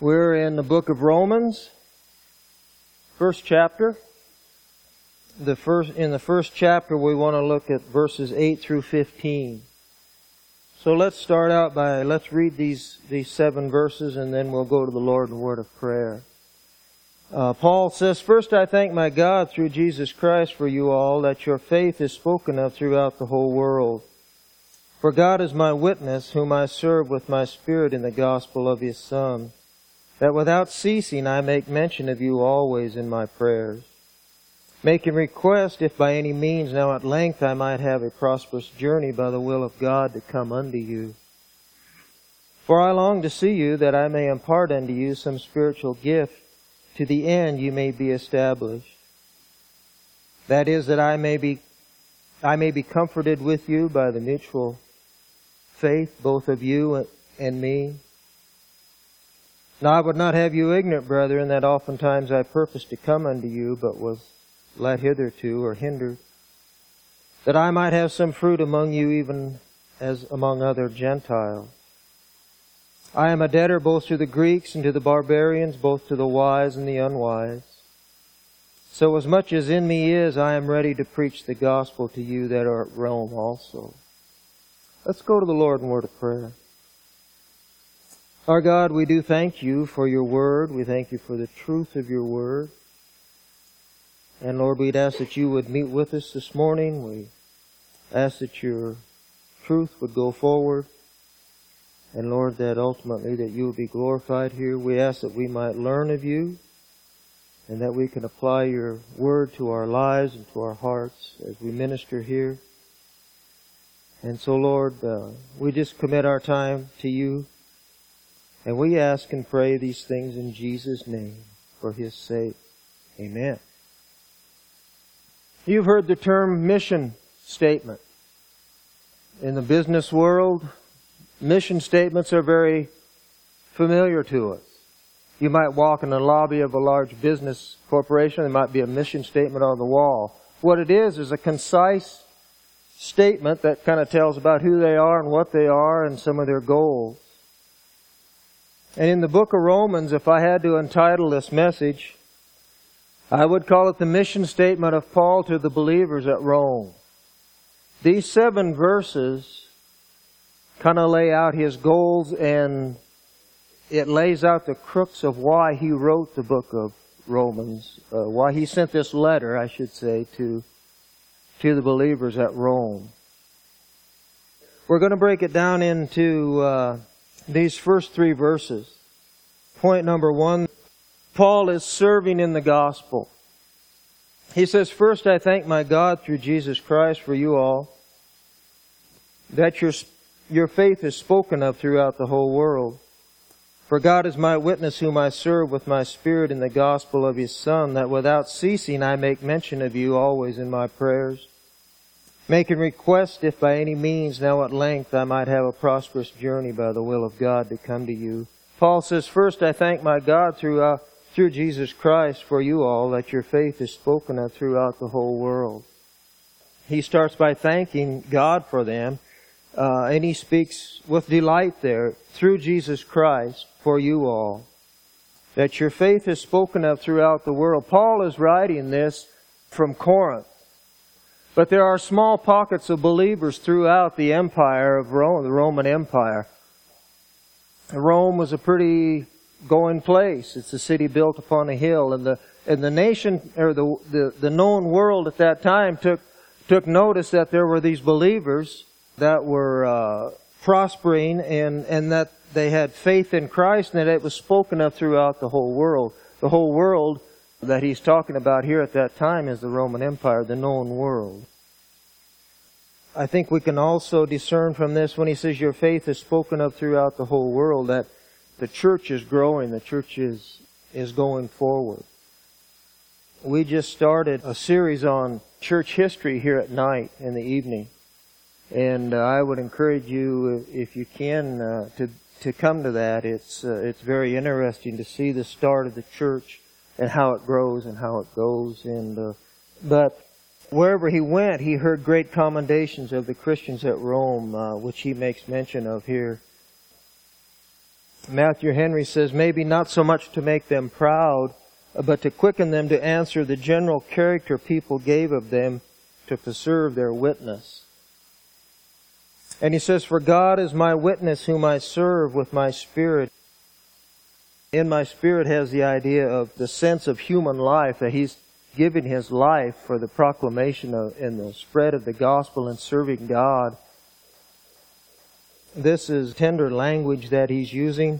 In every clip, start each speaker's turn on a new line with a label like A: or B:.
A: We're in the book of Romans, first chapter. In the first chapter, we want to look at verses 8 through 15. So let's start out let's read these 7 verses, and then we'll go to the Lord in a word of prayer. Paul says, "First I thank my God through Jesus Christ for you all, that your faith is spoken of throughout the whole world. For God is my witness, whom I serve with my spirit in the gospel of His Son, that without ceasing I make mention of you always in my prayers, making request, if by any means now at length I might have a prosperous journey by the will of God to come unto you. For I long to see you, that I may impart unto you some spiritual gift, to the end you may be established. That is, that I may be comforted with you by the mutual faith, both of you and me. Now I would not have you ignorant, brethren, that oftentimes I purposed to come unto you, but was let hitherto, or hindered, that I might have some fruit among you, even as among other Gentiles. I am a debtor both to the Greeks and to the barbarians, both to the wise and the unwise. So as much as in me is, I am ready to preach the gospel to you that are at Rome also." Let's go to the Lord in word of prayer. Our God, we do thank you for your word. We thank you for the truth of your word. And Lord, we'd ask that you would meet with us this morning. We ask that your truth would go forward. And Lord, that ultimately that you would be glorified here. We ask that we might learn of you, and that we can apply your word to our lives and to our hearts as we minister here. And so Lord, we just commit our time to you. And we ask and pray these things in Jesus' name, for His sake. Amen. You've heard the term mission statement. In the business world, mission statements are very familiar to us. You might walk in the lobby of a large business corporation, there might be a mission statement on the wall. What it is a concise statement that kind of tells about who they are and what they are and some of their goals. And in the book of Romans, if I had to entitle this message, I would call it the mission statement of Paul to the believers at Rome. These 7 verses kind of lay out his goals, and it lays out the crux of why he wrote the book of Romans, why he sent this letter, I should say, to the believers at Rome. We're going to break it down into these first 3 verses. Point number 1, Paul is serving in the gospel. He says, "First I thank my God through Jesus Christ for you all, that your faith is spoken of throughout the whole world. For God is my witness, whom I serve with my spirit in the gospel of His Son, that without ceasing I make mention of you always in my prayers, making request, if by any means now at length I might have a prosperous journey by the will of God to come to you." Paul says, "First I thank my God through Jesus Christ for you all, that your faith is spoken of throughout the whole world." He starts by thanking God for them, and he speaks with delight there, "Through Jesus Christ for you all, that your faith is spoken of throughout the world." Paul is writing this from Corinth. But there are small pockets of believers throughout the empire of Rome, the Roman Empire. Rome was a pretty going place. It's a city built upon a hill, and the nation, or the known world at that time took notice that there were these believers that were prospering, and that they had faith in Christ, and that it was spoken of throughout the whole world. The whole world that he's talking about here at that time is the Roman Empire, the known world. I think we can also discern from this, when he says your faith is spoken of throughout the whole world, that the church is growing, the church is going forward. We just started a series on church history here at night in the evening. And I would encourage you, if you can, to come to that. It's very interesting to see the start of the church and how it grows and how it goes. But wherever he went, he heard great commendations of the Christians at Rome, which he makes mention of here. Matthew Henry says, maybe not so much to make them proud, but to quicken them to answer the general character people gave of them to preserve their witness. And he says, for God is my witness whom I serve with my spirit. In my spirit has the idea of the sense of human life, that He's giving His life for the proclamation and the spread of the gospel and serving God. This is tender language that he's using.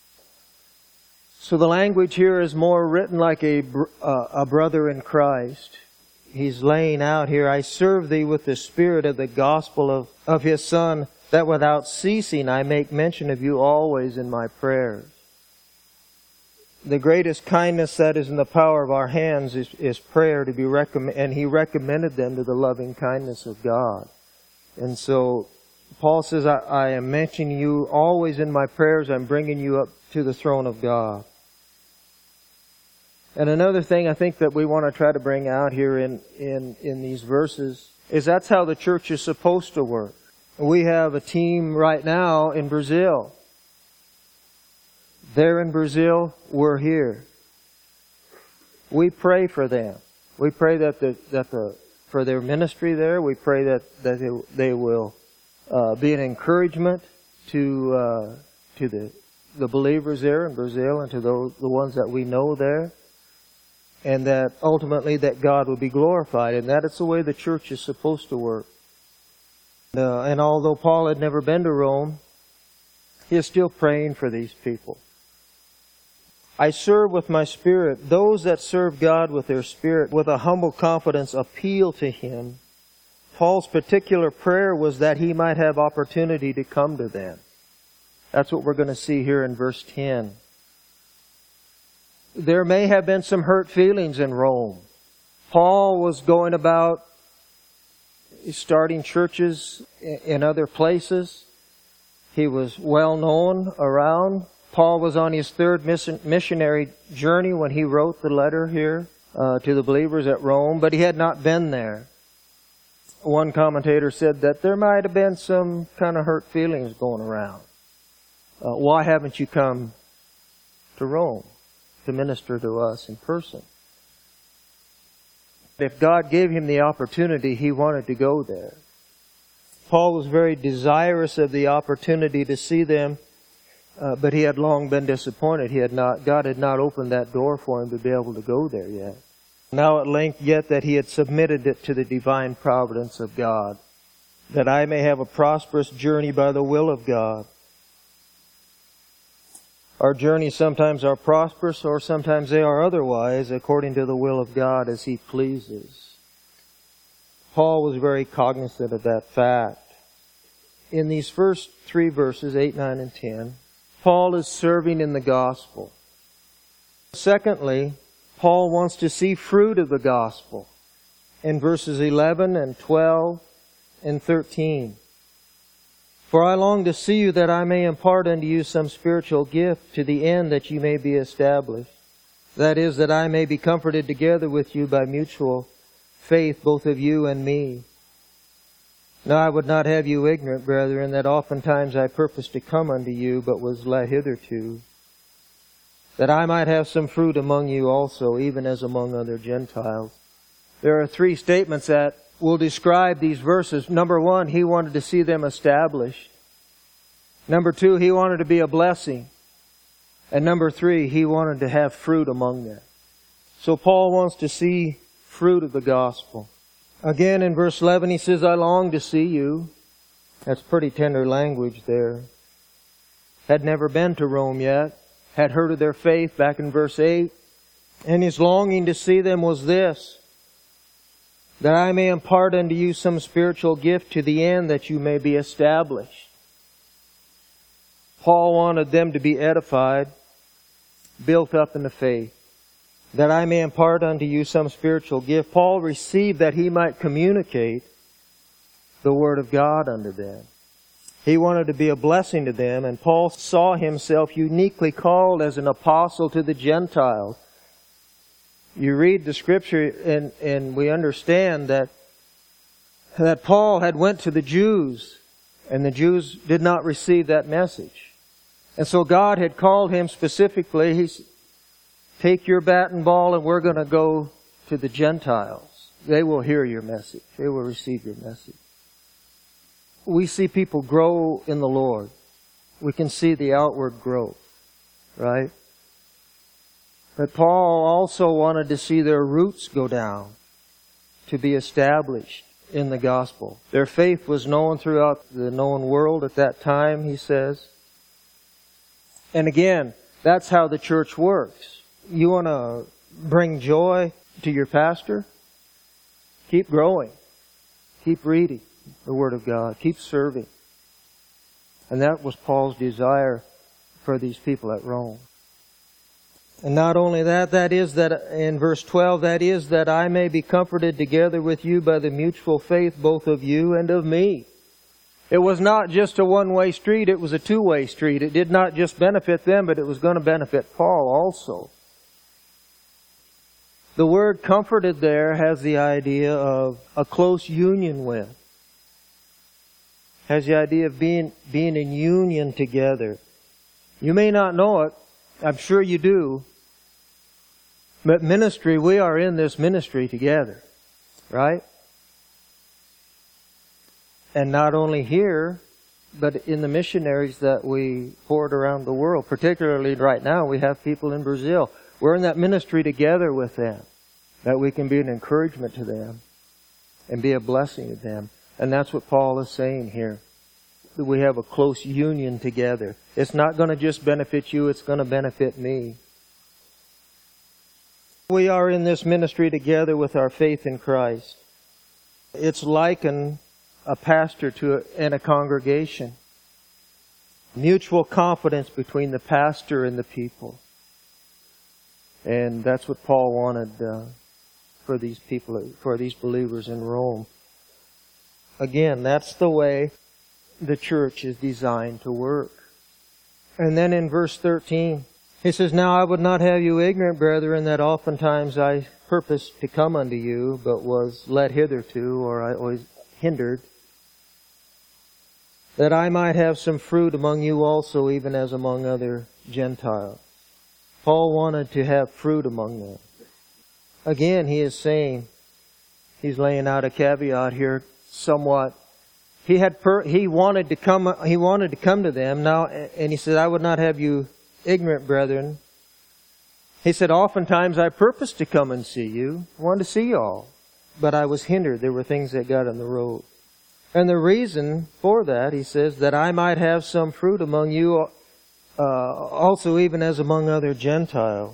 A: So the language here is more written like a brother in Christ. He's laying out here, I serve thee with the spirit of the gospel of His Son, that without ceasing I make mention of you always in my prayers. The greatest kindness that is in the power of our hands is prayer to be and He recommended them to the loving kindness of God. And so Paul says, I am mentioning you always in my prayers. I'm bringing you up to the throne of God. And another thing I think that we want to try to bring out here in these verses is that's how the church is supposed to work. We have a team right now in Brazil. They're in Brazil, we're here. We pray for them. We pray for their ministry there. We pray that they will be an encouragement to the believers there in Brazil and to the ones that we know there, and that ultimately that God will be glorified, and that it's the way the church is supposed to work. And although Paul had never been to Rome, he is still praying for these people. I serve with my spirit. Those that serve God with their spirit, with a humble confidence, appeal to Him. Paul's particular prayer was that he might have opportunity to come to them. That's what we're going to see here in verse 10. There may have been some hurt feelings in Rome. Paul was going about starting churches in other places. He was well known around. Paul was on his third missionary journey when he wrote the letter here to the believers at Rome, but he had not been there. One commentator said that there might have been some kind of hurt feelings going around. Why haven't you come to Rome to minister to us in person? If God gave him the opportunity, he wanted to go there. Paul was very desirous of the opportunity to see them, but he had long been disappointed. God had not opened that door for him to be able to go there yet. Now at length yet that he had submitted it to the divine providence of God, that I may have a prosperous journey by the will of God. Our journeys sometimes are prosperous, or sometimes they are otherwise, according to the will of God as He pleases. Paul was very cognizant of that fact. In these first 3 verses, 8, 9, and 10, Paul is serving in the gospel. Secondly, Paul wants to see fruit of the gospel in verses 11 and 12 and 13. For I long to see you that I may impart unto you some spiritual gift to the end that you may be established. That is, that I may be comforted together with you by mutual faith, both of you and me. Now I would not have you ignorant, brethren, that oftentimes I purposed to come unto you, but was let hitherto, that I might have some fruit among you also, even as among other Gentiles. There are 3 statements that will describe these verses. Number 1, he wanted to see them established. Number 2, he wanted to be a blessing. And number 3, he wanted to have fruit among them. So Paul wants to see fruit of the gospel. Again, in verse 11, he says, I long to see you. That's pretty tender language there. Had never been to Rome yet. Had heard of their faith back in verse 8. And his longing to see them was this, that I may impart unto you some spiritual gift to the end that you may be established. Paul wanted them to be edified, built up in the faith, that I may impart unto you some spiritual gift. Paul received that he might communicate the Word of God unto them. He wanted to be a blessing to them, and Paul saw himself uniquely called as an apostle to the Gentiles. You read the Scripture and we understand that Paul had went to the Jews, and the Jews did not receive that message. And so God had called him specifically. He said, take your bat and ball and we're going to go to the Gentiles. They will hear your message. They will receive your message. We see people grow in the Lord. We can see the outward growth, right? But Paul also wanted to see their roots go down, to be established in the gospel. Their faith was known throughout the known world at that time, he says. And again, that's how the church works. You want to bring joy to your pastor? Keep growing. Keep reading the Word of God. Keep serving. And that was Paul's desire for these people at Rome. And not only that, that is that in verse 12, that is that I may be comforted together with you by the mutual faith both of you and of me. It was not just a one-way street, it was a two-way street. It did not just benefit them, but it was going to benefit Paul also. The word comforted there has the idea of a close union with. Has the idea of being in union together. You may not know it. I'm sure you do. But ministry, we are in this ministry together. Right? And not only here, but in the missionaries that we poured around the world. Particularly right now, we have people in Brazil. We're in that ministry together with them. That we can be an encouragement to them. And be a blessing to them. And that's what Paul is saying here. That we have a close union together. It's not going to just benefit you, it's going to benefit me. We are in this ministry together with our faith in Christ. It's likened a pastor and a congregation. Mutual confidence between the pastor and the people. And that's what Paul wanted for these people, for these believers in Rome. Again, that's the way the church is designed to work. And then in verse 13, he says, Now I would not have you ignorant, brethren, that oftentimes I purposed to come unto you, but was led hitherto, or I was hindered, that I might have some fruit among you also, even as among other Gentiles. Paul wanted to have fruit among them. Again, he is saying, he's laying out a caveat here somewhat. He wanted to come to them now, and he said, I would not have you ignorant, brethren. He said, oftentimes I purposed to come and see you. I wanted to see you all. But I was hindered. There were things that got in the road. And the reason for that, he says, that I might have some fruit among you, also even as among other Gentiles.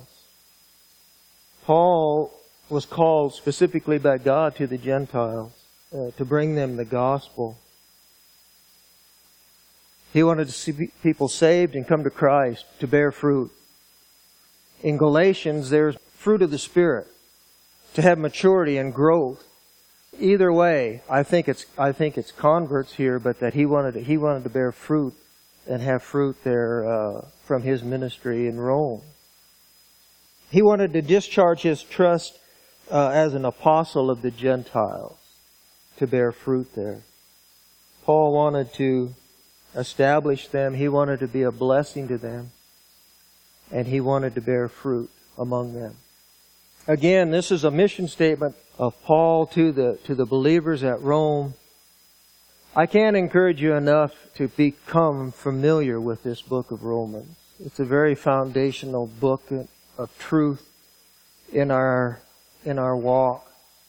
A: Paul was called specifically by God to the Gentiles to bring them the gospel. He wanted to see people saved and come to Christ to bear fruit. In Galatians, there's fruit of the Spirit, to have maturity and growth. Either way, I think it's converts here, but that he wanted to bear fruit and have fruit there from his ministry in Rome. He wanted to discharge his trust as an apostle of the Gentiles to bear fruit there. Paul wanted to establish them. He wanted to be a blessing to them. And he wanted to bear fruit among them. Again, this is a mission statement of Paul to the believers at Rome. I can't encourage you enough to become familiar with this book of Romans. It's a very foundational book of truth in our walk.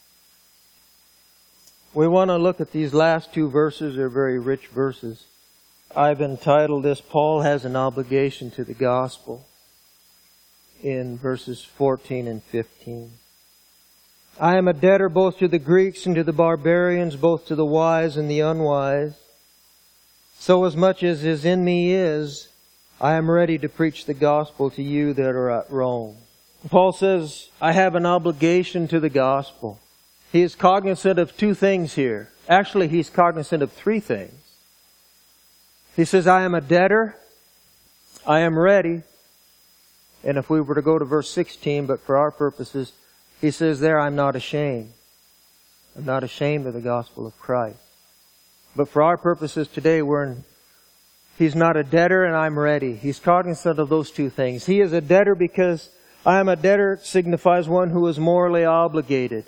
A: We want to look at these last two verses. They're very rich verses. I've entitled this, Paul has an obligation to the gospel, in verses 14 and 15. I am a debtor both to the Greeks and to the barbarians, both to the wise and the unwise. So as much as is in me is, I am ready to preach the gospel to you that are at Rome. Paul says, I have an obligation to the gospel. He is cognizant of two things here. Actually, he's cognizant of three things. He says, I am a debtor, I am ready, and if we were to go to verse 16, but for our purposes, he says there, I'm not ashamed. I'm not ashamed of the gospel of Christ. But for our purposes today, He's not a debtor, and I'm ready. He's cognizant of those two things. He is a debtor because I am a debtor signifies one who is morally obligated.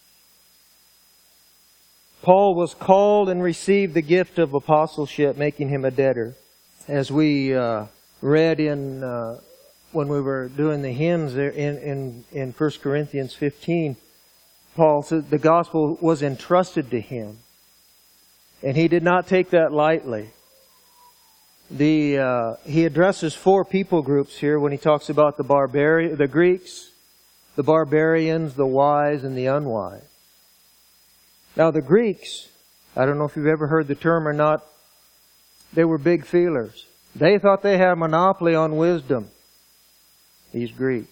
A: Paul was called and received the gift of apostleship, making him a debtor. As we read in when we were doing the hymns there in 1 Corinthians 15, Paul said the gospel was entrusted to him. And he did not take that lightly. He addresses four people groups here when he talks about the Greeks, the barbarians, the wise, and the unwise. Now the Greeks, I don't know if you've ever heard the term or not, they were big feelers. They thought they had a monopoly on wisdom, these Greeks,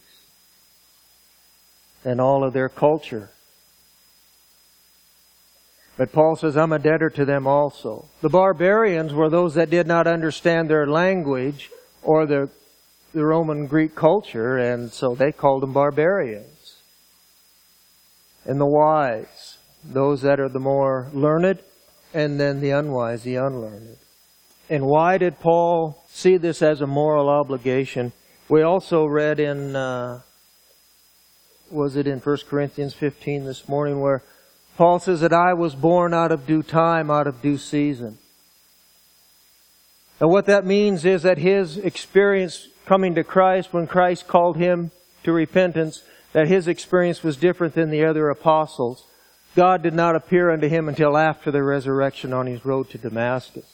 A: and all of their culture. But Paul says, I'm a debtor to them also. The barbarians were those that did not understand their language or the Roman Greek culture, and so they called them barbarians. And the wise, those that are the more learned, and then the unwise, the unlearned. And why did Paul see this as a moral obligation? We also read in, was it in 1 Corinthians 15 this morning, where Paul says that I was born out of due time, out of due season. And what that means is that his experience coming to Christ, when Christ called him to repentance, that his experience was different than the other apostles. God did not appear unto him until after the resurrection on his road to Damascus.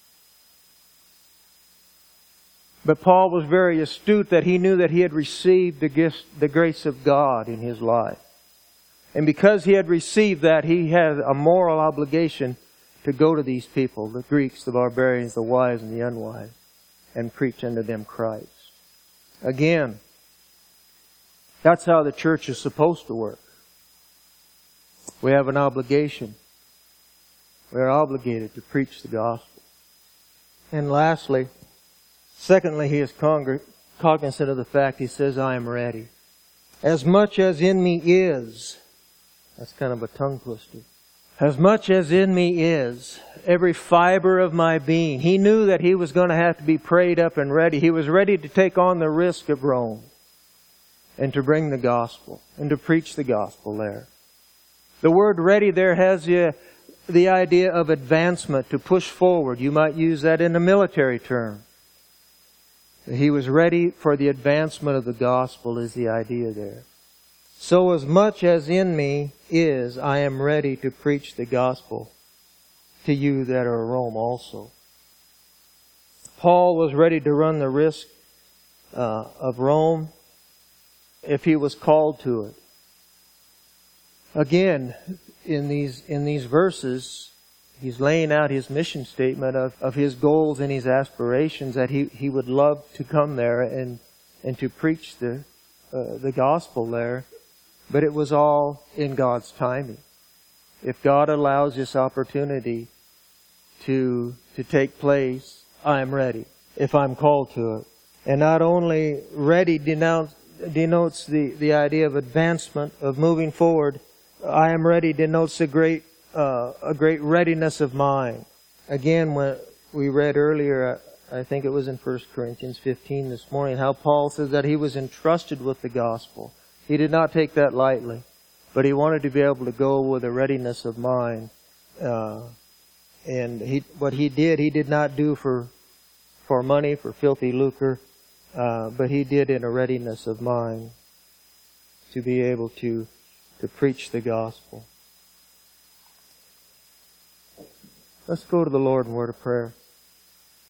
A: But Paul was very astute that he knew that he had received the grace of God in his life. And because he had received that, he had a moral obligation to go to these people, the Greeks, the barbarians, the wise and the unwise, and preach unto them Christ. Again, that's how the church is supposed to work. We have an obligation. We are obligated to preach the gospel. And lastly, secondly, he is cognizant of the fact, he says, I am ready. As much as in me is, that's kind of a tongue twister. As much as in me is, every fiber of my being. He knew that he was going to have to be prayed up and ready. He was ready to take on the risk of Rome and to bring the gospel and to preach the gospel there. The word ready there has the idea of advancement, to push forward. You might use that in a military term. He was ready for the advancement of the gospel is the idea there. So as much as in me is, I am ready to preach the gospel to you that are Rome also. Paul was ready to run the risk of Rome if he was called to it. Again, in these verses, he's laying out his mission statement of his goals and his aspirations, that he would love to come there and to preach the gospel there. But it was all in God's timing. If God allows this opportunity to take place, I am ready, if I'm called to it. And not only ready denotes the idea of advancement, of moving forward. I am ready denotes a great readiness of mind. Again, when we read earlier, I think it was in 1 Corinthians 15 this morning, how Paul says that he was entrusted with the gospel. He did not take that lightly, but he wanted to be able to go with a readiness of mind. And what he did not do for money, for filthy lucre, but he did in a readiness of mind to be able to preach the gospel. Let's go to the Lord in word of prayer.